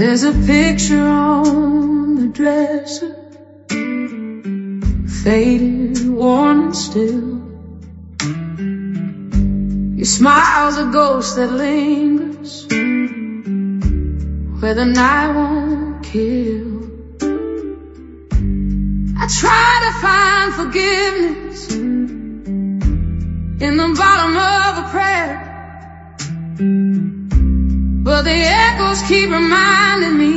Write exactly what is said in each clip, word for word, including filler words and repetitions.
There's a picture on the dresser, faded, worn and still. Your smile's a ghost that lingers where the night won't kill. I try to find forgiveness in the bottom of a prayer, but the echoes keep reminding me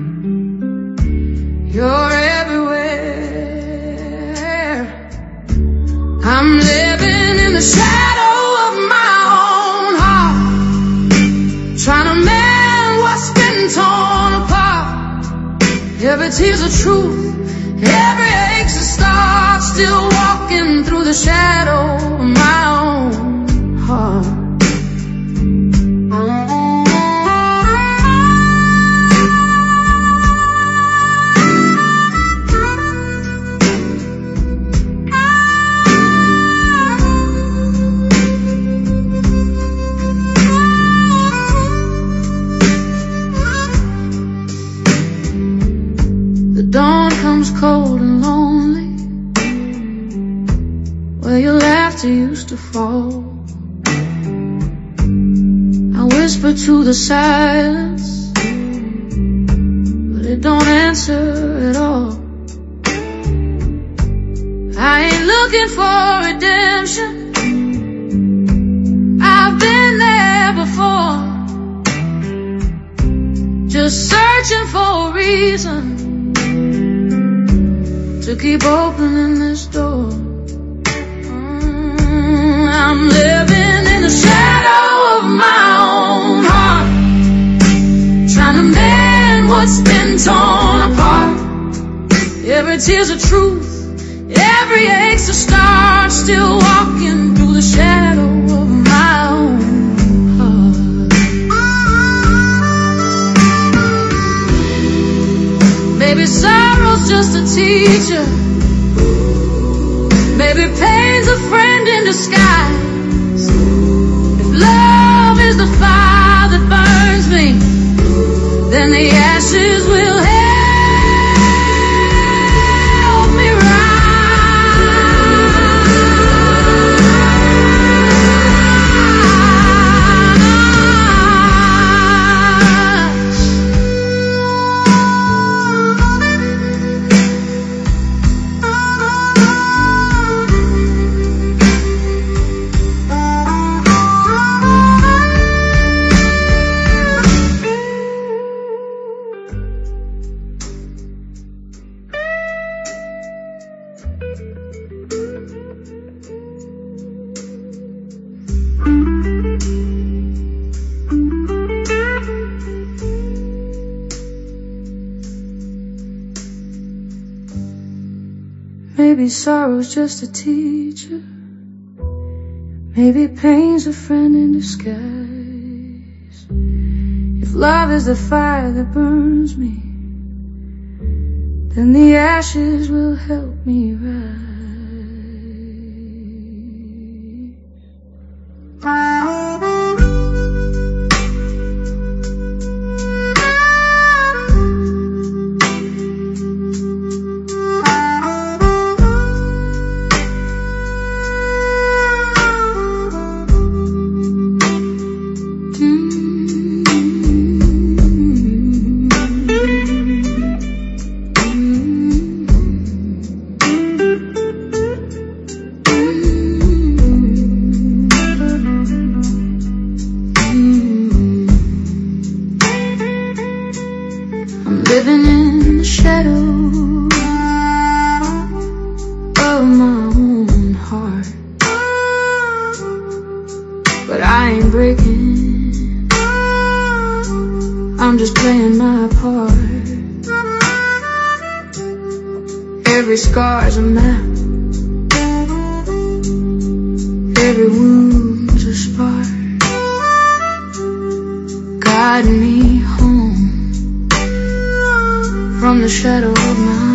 you're everywhere. I'm living in the shadow of my own heart, trying to mend what's been torn apart. Every tear's a truth, every ache's a start, still walking through the shadow of my own heart. Dawn comes cold and lonely, where your laughter used to fall. I whisper to the silence, but it don't answer at all. I ain't looking for redemption, I've been there before, just searching for a reason to keep opening this door. Mm, I'm living in the shadow of my own heart, trying to mend what's been torn apart. Every tear's a truth, every ache's a start, still walking through the shadow of my own heart. Maybe sorrow's just a teacher, maybe pain's a friend in disguise. If love is the fire that burns me, then the ashes will help me Maybe sorrow's just a teacher, maybe pain's a friend in disguise. If love is the fire that burns me, then the ashes will help me rise. Living in the shadow of my own heart, but I ain't breaking, I'm just playing my part. Every scar's a map, every wound's a spark, guiding me home from the shadow of my